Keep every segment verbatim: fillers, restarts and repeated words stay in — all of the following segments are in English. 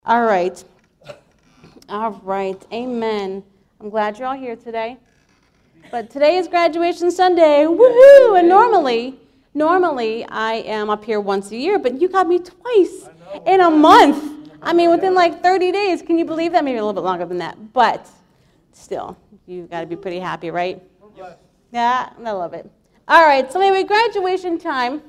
All right. All right. Amen. I'm glad you're all here today. But today is graduation Sunday. Woohoo! And normally, normally I am up here once a year, but you got me twice in a month. I mean, within like thirty days. Can you believe that? Maybe a little bit longer than that. But still, you've got to be pretty happy, right? Yeah, I love it. All right. So anyway, graduation time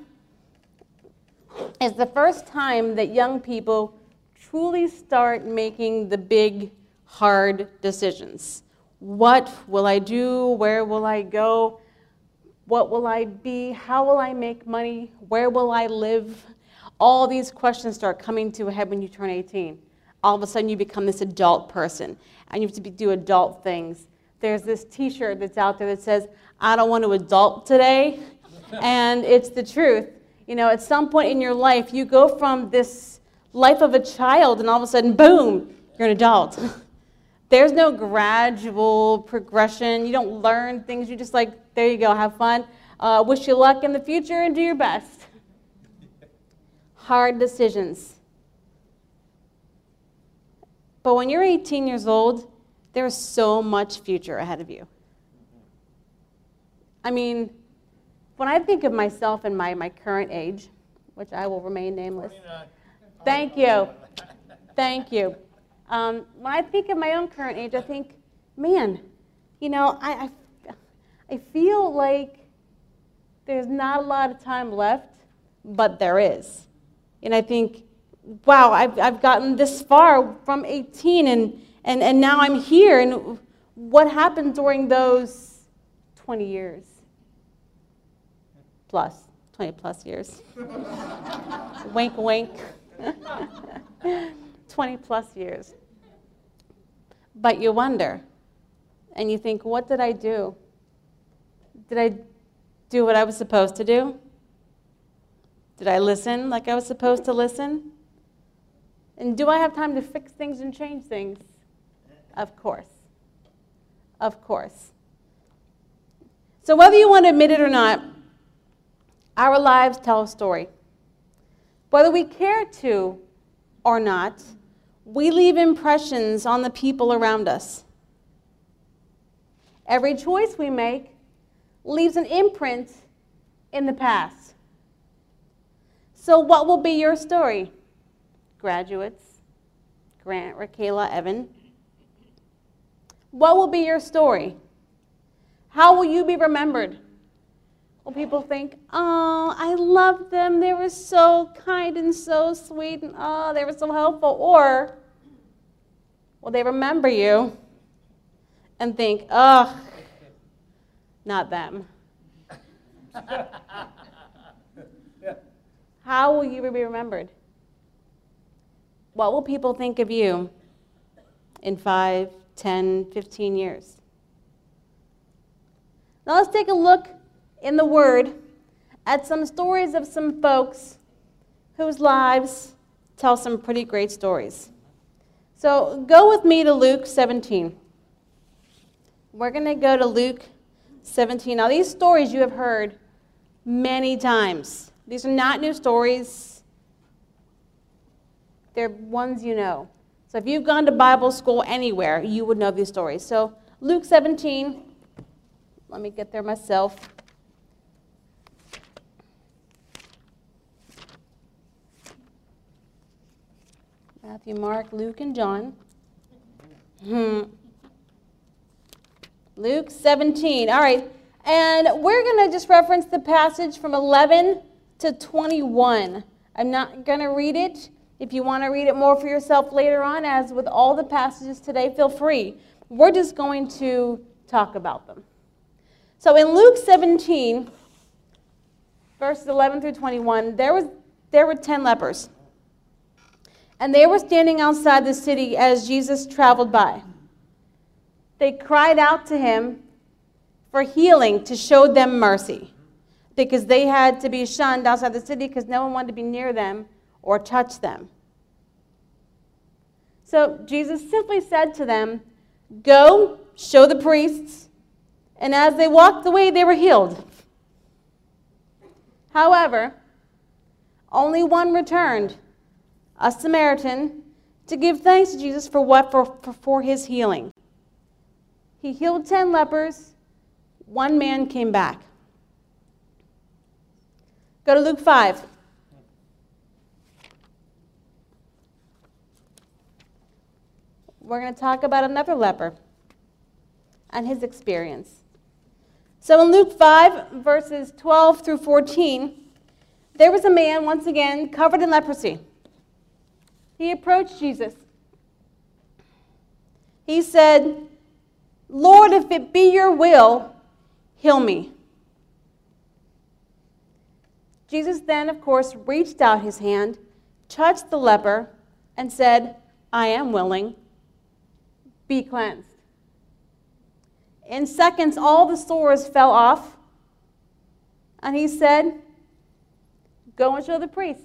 is the first time that young people truly start making the big, hard decisions. What will I do? Where will I go? What will I be? How will I make money? Where will I live? All these questions start coming to a head when you turn eighteen. All of a sudden you become this adult person, and you have to be, do adult things. There's this t-shirt that's out there that says, I don't want to adult today, and it's the truth. You know, at some point in your life, you go from this life of a child, and all of a sudden, boom, you're an adult. There's no gradual progression. You don't learn things. You just like, there you go, have fun. Uh, wish you luck in the future and do your best. Hard decisions. But when you're eighteen years old, there's so much future ahead of you. I mean, when I think of myself in my, my current age, which I will remain nameless. Thank you. Thank you. Um, when I think of my own current age, I think, man, you know, I, I, I feel like there's not a lot of time left, but there is. And I think, wow, I've, I've gotten this far from eighteen, and, and, and now I'm here. And what happened during those twenty years? Plus, twenty plus years. Wink, wink. twenty plus years. But you wonder, and you think, what did I do? Did I do what I was supposed to do? Did I listen like I was supposed to listen? And do I have time to fix things and change things? Of course. Of course. So whether you want to admit it or not, our lives tell a story. Whether we care to or not, we leave impressions on the people around us. Every choice we make leaves an imprint in the past. So what will be your story, graduates? Grant, Rakayla, Evan. What will be your story? How will you be remembered? Will people think, oh, I loved them, they were so kind and so sweet, and oh, they were so helpful? Or will they remember you and think, oh, not them? How will you be remembered? What will people think of you in five, ten, fifteen years? Now let's take a look in the Word at some stories of some folks whose lives tell some pretty great stories. So go with me to Luke seventeen. We're going to go to Luke seventeen. Now these stories you have heard many times. These are not new stories. They're ones you know. So if you've gone to Bible school anywhere, you would know these stories. So Luke seventeen, let me get there myself. Matthew, Mark, Luke, and John. Hmm. Luke seventeen. All right. And we're going to just reference the passage from eleven to twenty-one. I'm not going to read it. If you want to read it more for yourself later on, as with all the passages today, feel free. We're just going to talk about them. So in Luke seventeen, verses eleven through twenty-one, there was there were ten lepers. And they were standing outside the city as Jesus traveled by. They cried out to him for healing to show them mercy, because they had to be shunned outside the city because no one wanted to be near them or touch them. So Jesus simply said to them, go, show the priests. And as they walked away, they were healed. However, only one returned, a Samaritan, to give thanks to Jesus for what? For, for, for his healing. He healed ten lepers. One man came back. Go to Luke five. We're going to talk about another leper and his experience. So in Luke five, verses twelve through fourteen, there was a man, once again, covered in leprosy. He approached Jesus. He said, "Lord, if it be your will, heal me." Jesus then, of course, reached out his hand, touched the leper, and said, "I am willing. Be cleansed." In seconds, all the sores fell off, and he said, "Go and show the priests.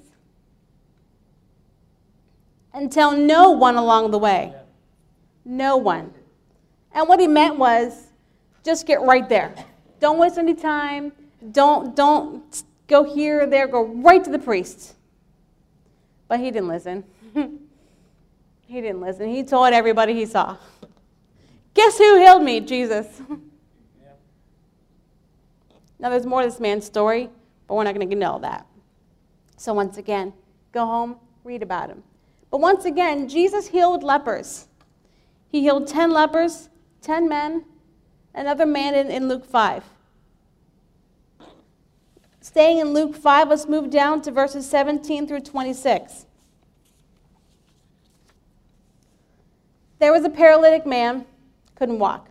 And tell no one along the way." No one. And what he meant was, just get right there. Don't waste any time. Don't, don't go here or there. Go right to the priest. But he didn't listen. He didn't listen. He told everybody he saw. Guess who healed me? Jesus. Yeah. Now, there's more to this man's story, but we're not going to get into all that. So once again, go home, read about him. But once again, Jesus healed lepers. He healed ten lepers, ten men, another man in, in Luke five. Staying in Luke five, let's move down to verses seventeen through twenty-six. There was a paralytic man, couldn't walk.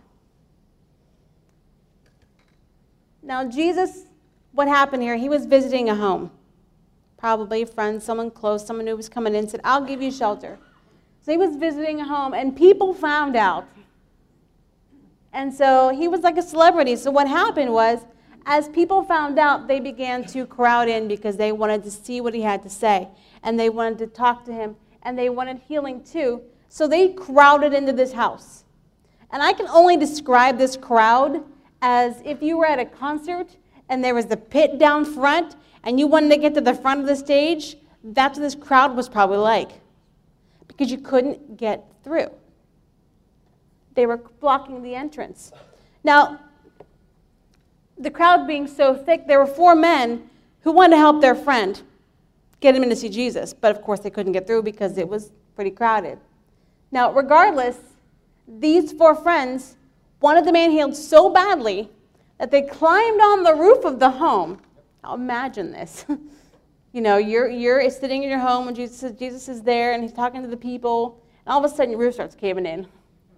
Now, Jesus, what happened here? He was visiting a home. Probably a friend, someone close, someone who was coming in, said, "I'll give you shelter." So he was visiting a home, and people found out. And so he was like a celebrity. So what happened was, as people found out, they began to crowd in because they wanted to see what he had to say. And they wanted to talk to him, and they wanted healing too. So they crowded into this house. And I can only describe this crowd as if you were at a concert, and there was the pit down front, and you wanted to get to the front of the stage. That's what this crowd was probably like, because you couldn't get through. They were blocking the entrance. Now, the crowd being so thick, there were four men who wanted to help their friend get him in to see Jesus, but of course they couldn't get through because it was pretty crowded. Now, regardless, these four friends wanted the man healed so badly that they climbed on the roof of the home. Now imagine this. You know, you're, you're sitting in your home when Jesus, Jesus is there and he's talking to the people, and all of a sudden your roof starts caving in.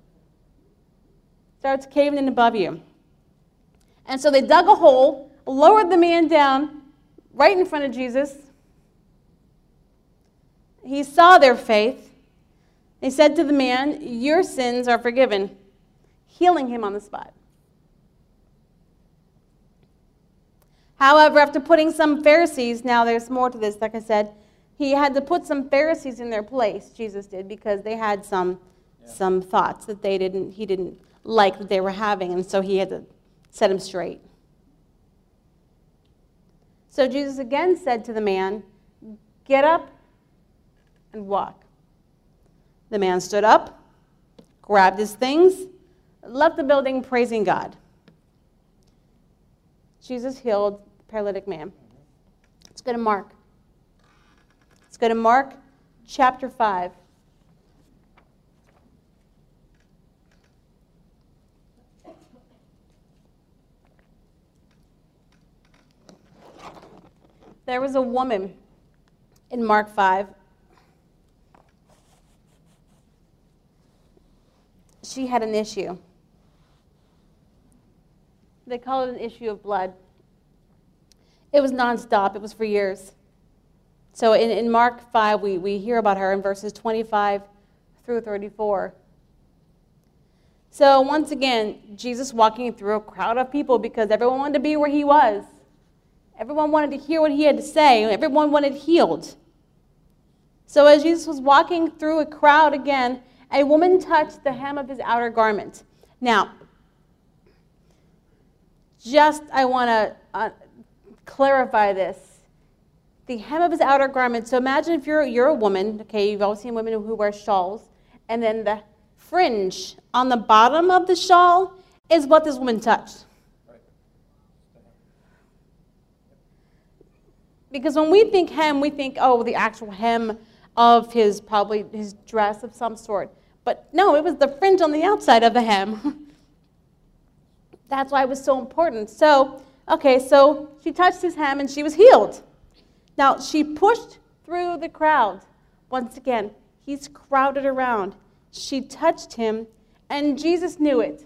Starts caving in above you. And so they dug a hole, lowered the man down right in front of Jesus. He saw their faith. They said to the man, "Your sins are forgiven," healing him on the spot. However, after putting some Pharisees, now there's more to this, like I said, he had to put some Pharisees in their place, Jesus did, because they had some, yeah. some thoughts that they didn't, he didn't like that they were having, and so he had to set them straight. So Jesus again said to the man, "Get up and walk." The man stood up, grabbed his things, left the building praising God. Jesus healed the paralytic man. Let's go to Mark. Let's go to Mark chapter five. There was a woman in Mark five. She had an issue. They call it an issue of blood. It was nonstop. It was for years. So in, in Mark five, we, we hear about her in verses twenty-five through thirty-four. So once again, Jesus walking through a crowd of people because everyone wanted to be where he was. Everyone wanted to hear what he had to say. Everyone wanted healed. So as Jesus was walking through a crowd again, a woman touched the hem of his outer garment. Now, just I want to uh, clarify this. the hem of his outer garment. So imagine if you're, you're a woman, okay, you've always seen women who wear shawls, and then the fringe on the bottom of the shawl is what this woman touched. Because when we think hem, we think, oh, the actual hem of his, probably his dress of some sort. But no, it was the fringe on the outside of the hem. That's why it was so important. So, okay, so she touched his hem and she was healed. Now, she pushed through the crowd. Once again, he's crowded around. She touched him, and Jesus knew it.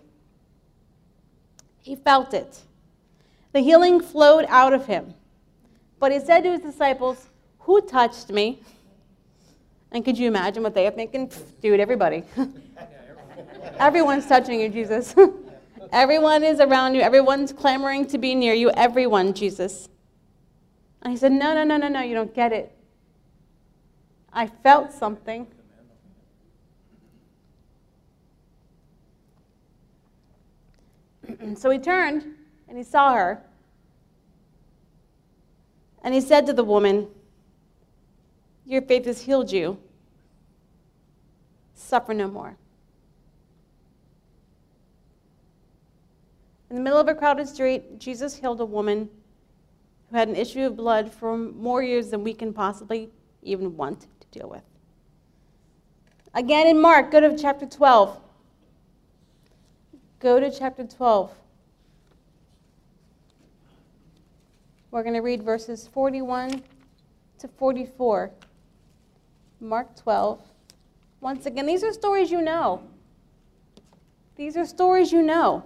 He felt it. The healing flowed out of him. But he said to his disciples, who touched me? And could you imagine what they are thinking? Dude, everybody. Everyone's touching you, Jesus. Everyone is around you. Everyone's clamoring to be near you. Everyone, Jesus. And he said, no, no, no, no, no, you don't get it. I felt something. So he turned and he saw her. And he said to the woman, your faith has healed you. Suffer no more. In the middle of a crowded street, Jesus healed a woman who had an issue of blood for more years than we can possibly even want to deal with. Again in Mark, go to chapter twelve. Go to chapter twelve. We're going to read verses forty-one to forty-four. Mark twelve. Once again, these are stories you know. These are stories you know.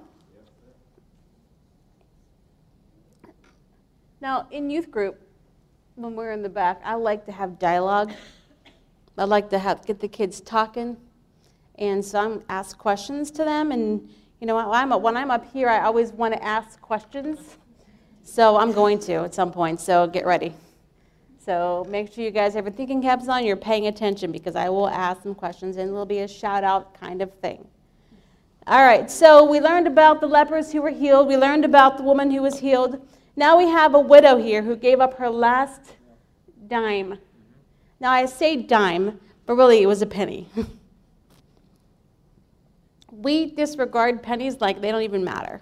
Now, in youth group, when we're in the back, I like to have dialogue. I like to have get the kids talking. And so I'm ask questions to them. And, you know, when I'm, when I'm up here, I always want to ask questions. So I'm going to at some point, so get ready. So make sure you guys have your thinking caps on, you're paying attention, because I will ask some questions, and it'll be a shout-out kind of thing. All right, so we learned about the lepers who were healed. We learned about the woman who was healed. Now we have a widow here who gave up her last dime. Now I say dime, but really it was a penny. We disregard pennies like they don't even matter.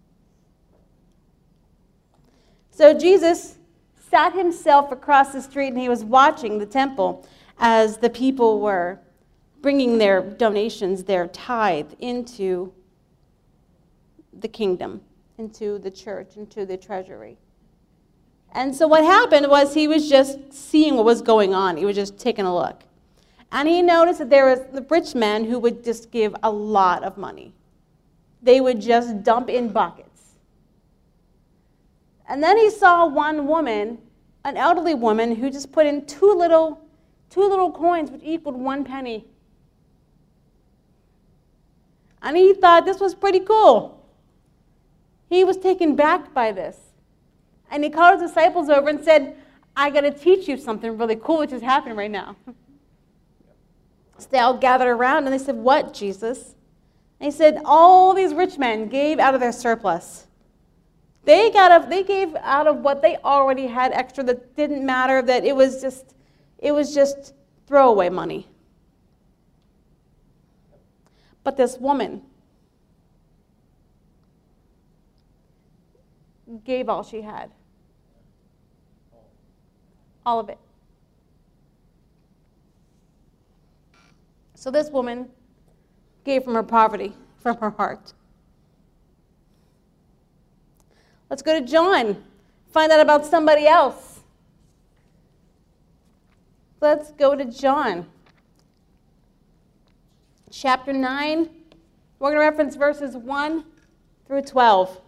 So Jesus sat himself across the street, and he was watching the temple as the people were bringing their donations, their tithe, into the kingdom, into the church, into the treasury. And so what happened was he was just seeing what was going on. He was just taking a look. And he noticed that there was the rich men who would just give a lot of money. They would just dump in buckets. And then he saw one woman, an elderly woman, who just put in two little, two little coins, which equaled one penny. And he thought this was pretty cool. He was taken back by this. And he called his disciples over and said, I got to teach you something really cool which is happening right now. So they all gathered around, and they said, what, Jesus? And he said, all these rich men gave out of their surplus. They got up, they gave out of what they already had extra that didn't matter, that it was just, it was just throwaway money. But this woman gave all she had. All of it. So this woman gave from her poverty, from her heart. Let's go to John. Find out about somebody else. Let's go to John. Chapter nine. We're going to reference verses one through twelve.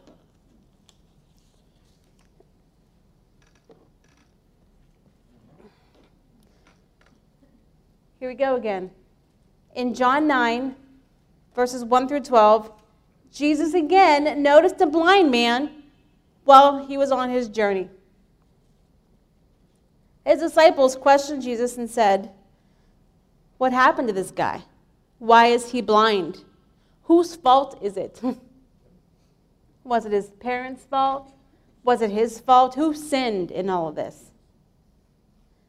Here we go again. In John nine, verses one through twelve, Jesus again noticed a blind man while he was on his journey. His disciples questioned Jesus and said, what happened to this guy? Why is he blind? Whose fault is it? Was it his parents' fault? Was it his fault? Who sinned in all of this?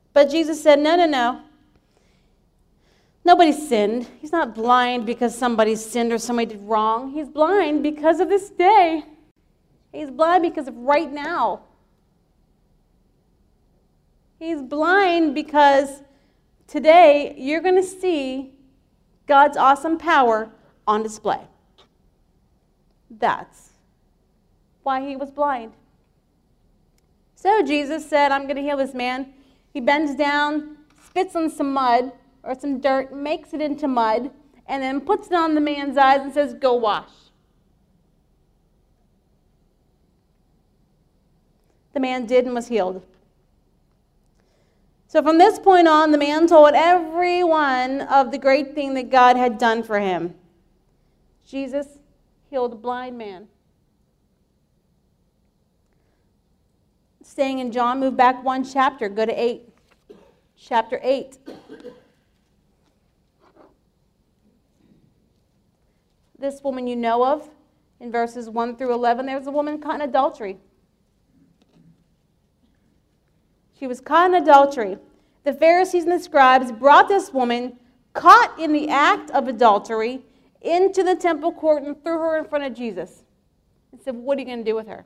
But Jesus said, no, no, no. Nobody sinned. He's not blind because somebody sinned or somebody did wrong. He's blind because of this day. He's blind because of right now. He's blind because today you're going to see God's awesome power on display. That's why he was blind. So Jesus said, I'm going to heal this man. He bends down, spits on some mud or some dirt, makes it into mud, and then puts it on the man's eyes and says, go wash. The man did and was healed. So from this point on, the man told everyone of the great thing that God had done for him. Jesus healed a blind man. Staying in John, move back one chapter, go to eight. Chapter eight. This woman you know of, in verses one through eleven, there was a woman caught in adultery. She was caught in adultery. The Pharisees and the scribes brought this woman, caught in the act of adultery, into the temple court and threw her in front of Jesus. And said, what are you going to do with her?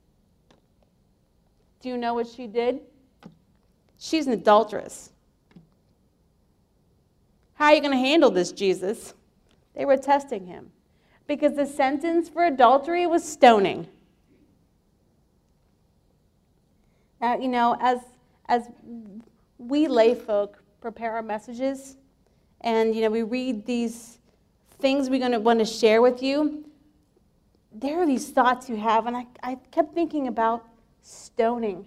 Do you know what she did? She's an adulteress. How are you going to handle this, Jesus? They were testing him. Because the sentence for adultery was stoning. Now, you know, as as we lay folk prepare our messages, and, you know, we read these things we're going to want to share with you, there are these thoughts you have, and I, I kept thinking about stoning.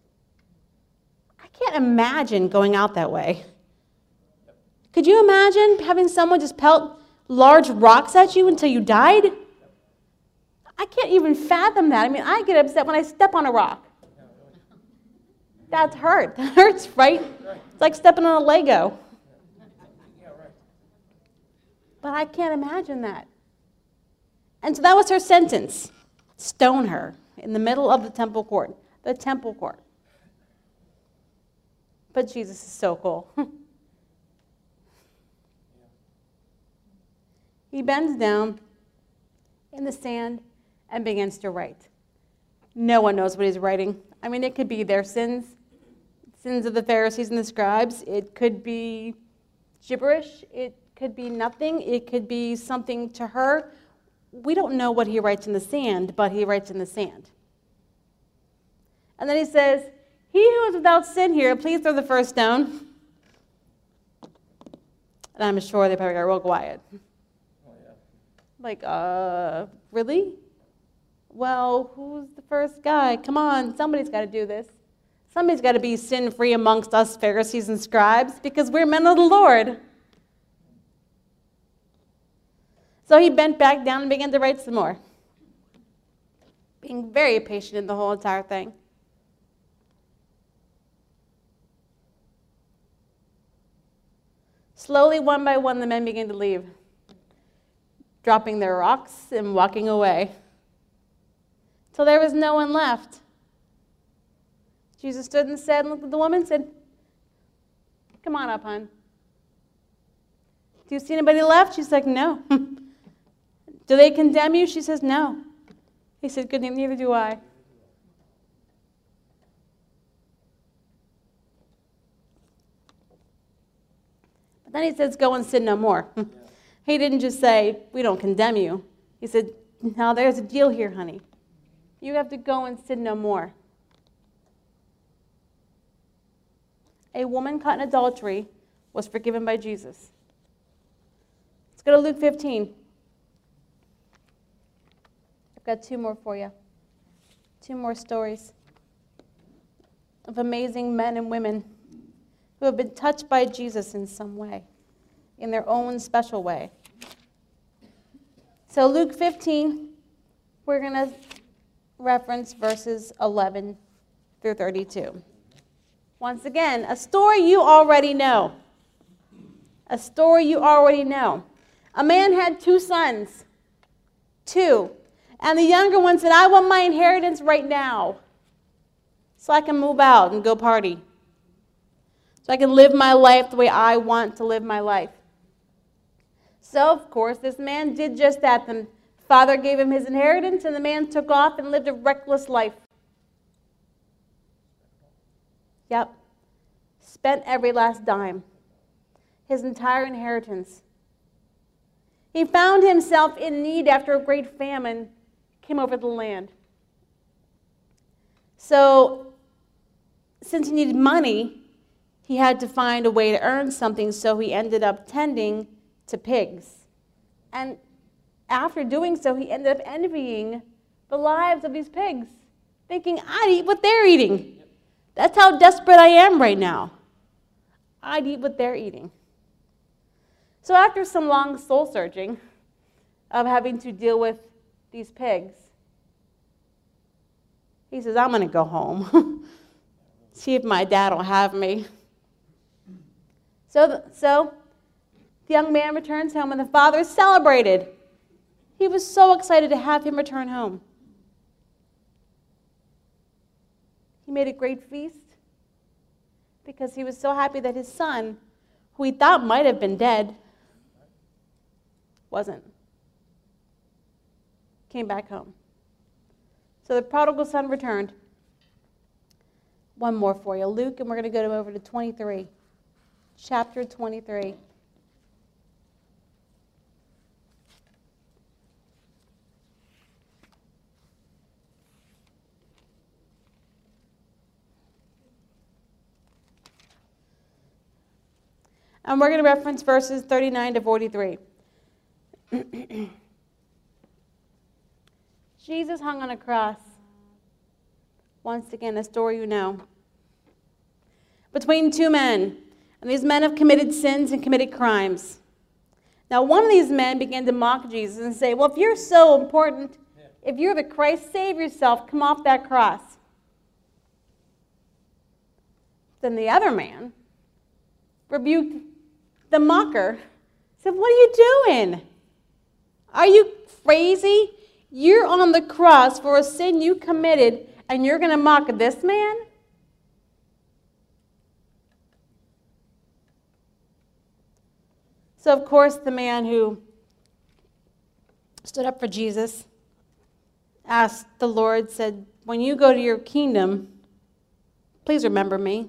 I can't imagine going out that way. Could you imagine having someone just pelt large rocks at you until you died? I can't even fathom that. I mean, I get upset when I step on a rock. That's hurt. That hurts, right? It's like stepping on a Lego. But I can't imagine that. And so that was her sentence. Stone her in the middle of the temple court. The temple court. But Jesus is so cool. He bends down in the sand and begins to write. No one knows what he's writing. I mean, it could be their sins, sins of the Pharisees and the scribes. It could be gibberish. It could be nothing. It could be something to her. We don't know what he writes in the sand, but he writes in the sand. And then he says, he who is without sin here, please throw the first stone. And I'm sure they probably got real quiet. Like, uh, really? Well, who's the first guy? Come on, somebody's got to do this. Somebody's got to be sin-free amongst us Pharisees and scribes because we're men of the Lord. So he bent back down and began to write some more, being very patient in the whole entire thing. Slowly, one by one, the men began to leave, dropping their rocks and walking away, till there was no one left. Jesus stood and said, and looked at the woman and said, come on up, hon. Do you see anybody left? She's like, no. Do they condemn you? She says, no. He said, good, neither do I. But then he says, go and sin no more. He didn't just say, we don't condemn you. He said, now there's a deal here, honey. You have to go and sin no more. A woman caught in adultery was forgiven by Jesus. Let's go to Luke fifteen. I've got two more for you. Two more stories of amazing men and women who have been touched by Jesus in some way, in their own special way. So Luke fifteen, we're going to reference verses eleven through thirty-two. Once again, a story you already know. A story you already know. A man had two sons. Two. And the younger one said, I want my inheritance right now so I can move out and go party. so I can live my life the way I want to live my life. So, of course, this man did just that. The father gave him his inheritance, and the man took off and lived a reckless life. Yep. Spent every last dime. His entire inheritance. He found himself in need after a great famine came over the land. So, since he needed money, he had to find a way to earn something, so he ended up tending to pigs. And after doing so, he ended up envying the lives of these pigs, thinking, I'd eat what they're eating. That's how desperate I am right now. I'd eat what they're eating. So after some long soul searching of having to deal with these pigs, he says, I'm going to go home. See if my dad will have me. So, the, so the young man returns home, and the father celebrated. He was so excited to have him return home. He made a great feast because he was so happy that his son, who he thought might have been dead, wasn't. Came back home. So the prodigal son returned. One more for you, Luke, and we're going to go over to twenty-three. Chapter twenty-three. And we're going to reference verses thirty-nine to forty-three. Jesus hung on a cross. Once again, a story you know. Between two men. And these men have committed sins and committed crimes. Now, one of these men began to mock Jesus and say, well, if you're so important, if you're the Christ, save yourself, come off that cross. Then the other man rebuked the mocker, said, what are you doing? Are you crazy? You're on the cross for a sin you committed, and you're going to mock this man? So, of course, the man who stood up for Jesus asked the Lord, said, when you go to your kingdom, please remember me.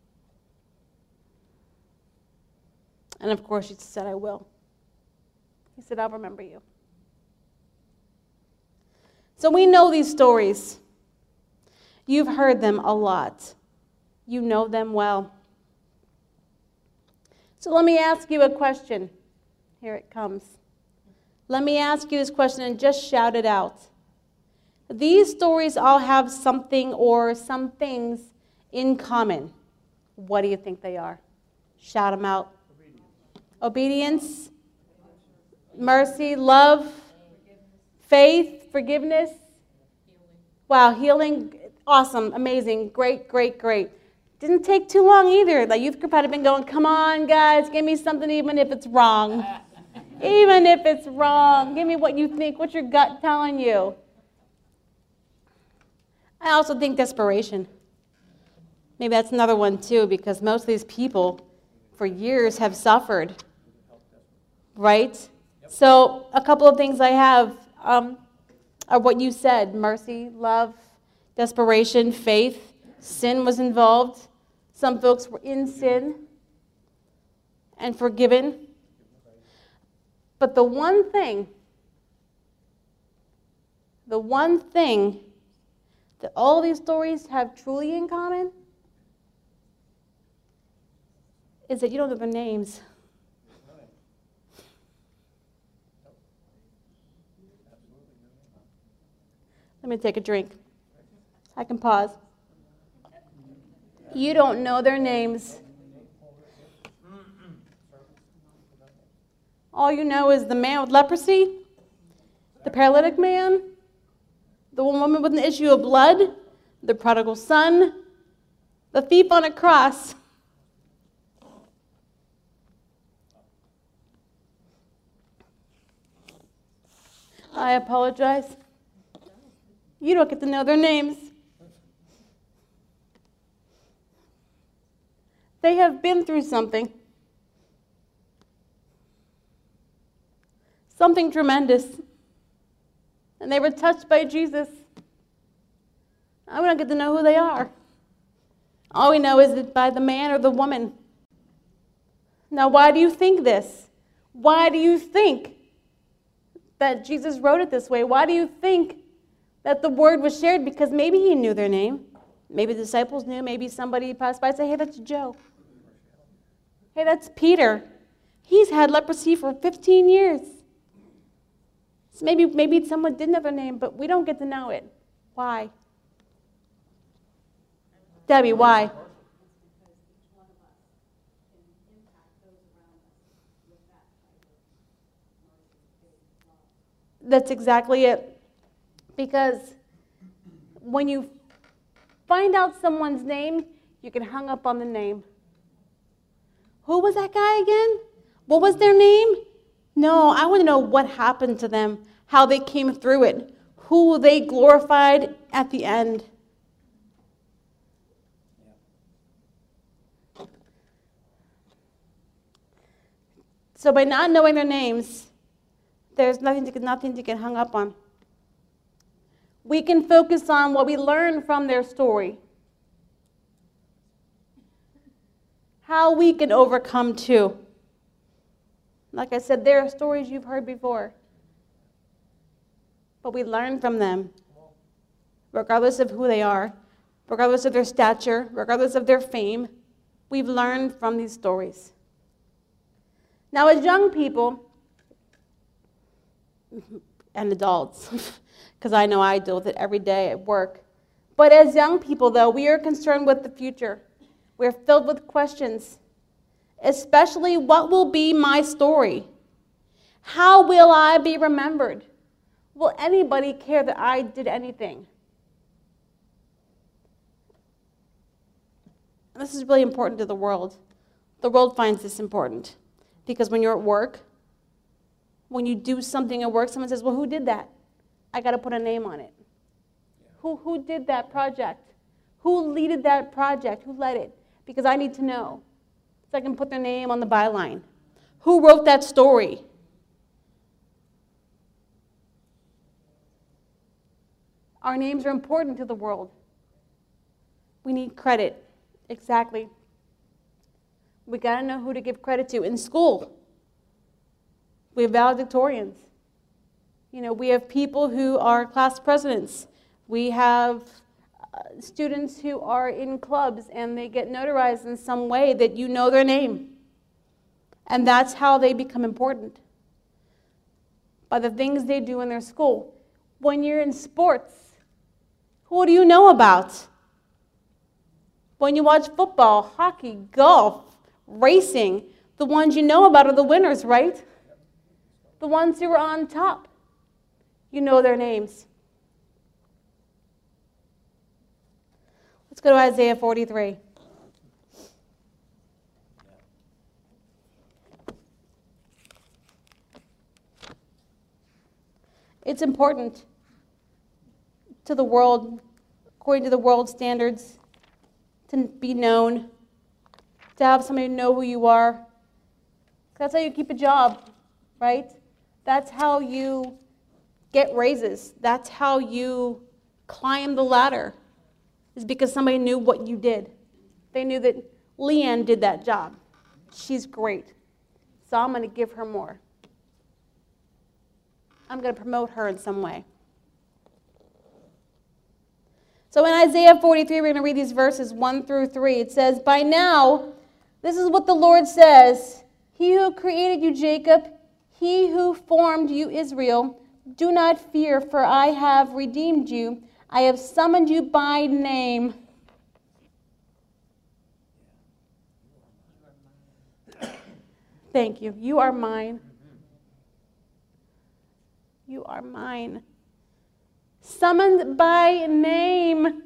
And, of course, Jesus said, I will. He said, I'll remember you. So we know these stories. You've heard them a lot. You know them well. So let me ask you a question. Here it comes. Let me ask you this question and just shout it out. These stories all have something or some things in common. What do you think they are? Shout them out. Obedience, Obedience mercy, love, faith, forgiveness. Healing. Wow, healing, awesome, amazing, great, great, great. Didn't take too long either. The youth group had been going, come on, guys, give me something even if it's wrong. Even if it's wrong. Give me what you think, what's your gut telling you. I also think desperation. Maybe that's another one too, because most of these people for years have suffered. Right? Yep. So a couple of things I have um, are what you said. Mercy, love, desperation, faith. Sin was involved. Some folks were in sin and forgiven. But the one thing, the one thing that all these stories have truly in common is that you don't know their names. Let me take a drink. I can pause. You don't know their names. All you know is the man with leprosy, the paralytic man, the woman with an issue of blood, the prodigal son, the thief on a cross. I apologize. You don't get to know their names. They have been through something. Something tremendous. And they were touched by Jesus. I don't get to know who they are. All we know is that by the man or the woman. Now, why do you think this? Why do you think that Jesus wrote it this way? Why do you think that the word was shared? Because maybe he knew their name. Maybe the disciples knew. Maybe somebody passed by and said, hey, that's Joe. Hey, that's Peter. He's had leprosy for fifteen years. So maybe, maybe someone did know their name, but we don't get to know it. Why? Debbie, why? That's exactly it. Because when you find out someone's name, you can hang up on the name. Who was that guy again? What was their name? No, I want to know what happened to them, how they came through it, who they glorified at the end. So by not knowing their names, there's nothing to, nothing to get hung up on. We can focus on what we learn from their story. How we can overcome too. Like I said, there are stories you've heard before. But we learn from them, regardless of who they are, regardless of their stature, regardless of their fame. We've learned from these stories. Now, as young people, and adults, because I know I deal with it every day at work, but as young people, though, we are concerned with the future. We're filled with questions, especially what will be my story? How will I be remembered? Will anybody care that I did anything? This is really important to the world. The world finds this important. Because when you're at work, when you do something at work, someone says, well, who did that? I got to put a name on it. Yeah. Who, who did that project? Who leaded that project? Who led it? Because I need to know. So I can put their name on the byline. Who wrote that story? Our names are important to the world. We need credit. Exactly. We got to know who to give credit to. In school, we have valedictorians. You know, we have people who are class presidents. We have uh, students who are in clubs and they get notarized in some way that you know their name. And that's how they become important, by the things they do in their school. When you're in sports, who do you know about? When you watch football, hockey, golf, racing, the ones you know about are the winners, right? The ones who are on top. You know their names. Let's go to Isaiah forty-three. It's important to the world, according to the world standards, to be known, to have somebody know who you are. That's how you keep a job, right? That's how you get raises. That's how you climb the ladder, is because somebody knew what you did. They knew that Leanne did that job. She's great. So I'm going to give her more. I'm going to promote her in some way. So in Isaiah forty-three, we're going to read these verses one through three. It says, by now, this is what the Lord says. He who created you, Jacob, he who formed you, Israel, do not fear, for I have redeemed you. I have summoned you by name. Thank you. You are mine. You are mine. Summoned by name.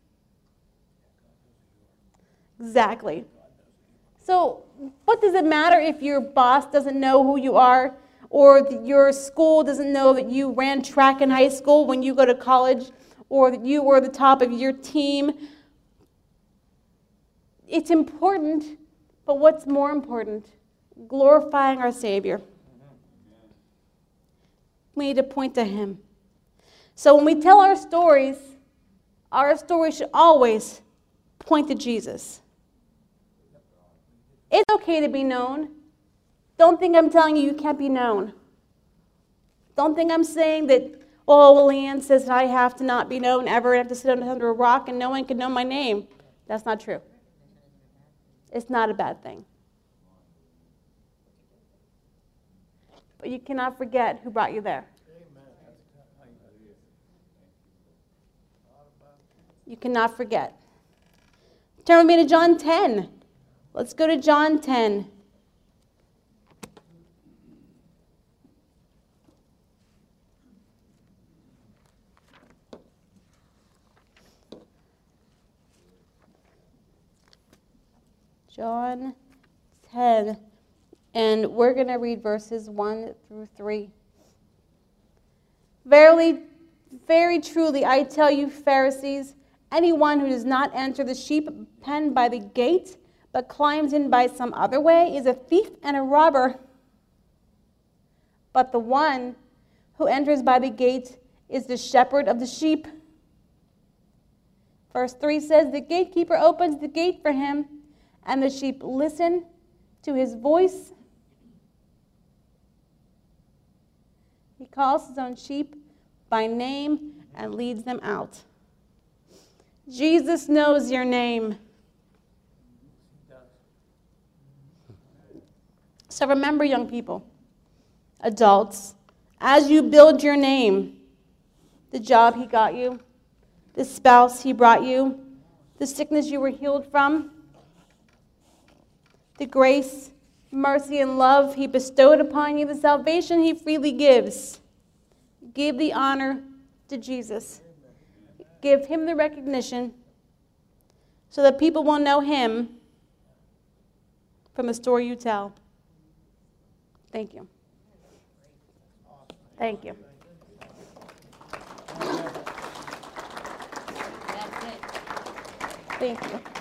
Exactly. So what does it matter if your boss doesn't know who you are, or your school doesn't know that you ran track in high school when you go to college, or that you were the top of your team? It's important But what's more important? Glorifying our Savior. We need to point to Him. So when we tell our stories, our story should always point to Jesus. It's okay to be known. Don't think I'm telling you you can't be known. Don't think I'm saying that, oh, well, Leanne says that I have to not be known ever and I have to sit under a rock and no one can know my name. That's not true. It's not a bad thing. But you cannot forget who brought you there. You cannot forget. Turn with me to John ten. Let's go to John ten. John ten. And we're going to read verses one through three. Verily, very truly, I tell you, Pharisees, anyone who does not enter the sheep pen by the gate, but climbs in by some other way, is a thief and a robber. But the one who enters by the gate is the shepherd of the sheep. Verse three says, the gatekeeper opens the gate for him, and the sheep listen to his voice. He calls his own sheep by name and leads them out. Jesus knows your name. So remember, young people, adults, as you build your name, the job He got you, the spouse He brought you, the sickness you were healed from, the grace, mercy, and love He bestowed upon you, the salvation He freely gives. Give the honor to Jesus. Give Him the recognition so that people will know Him from the story you tell. Thank you. Thank you. Thank you.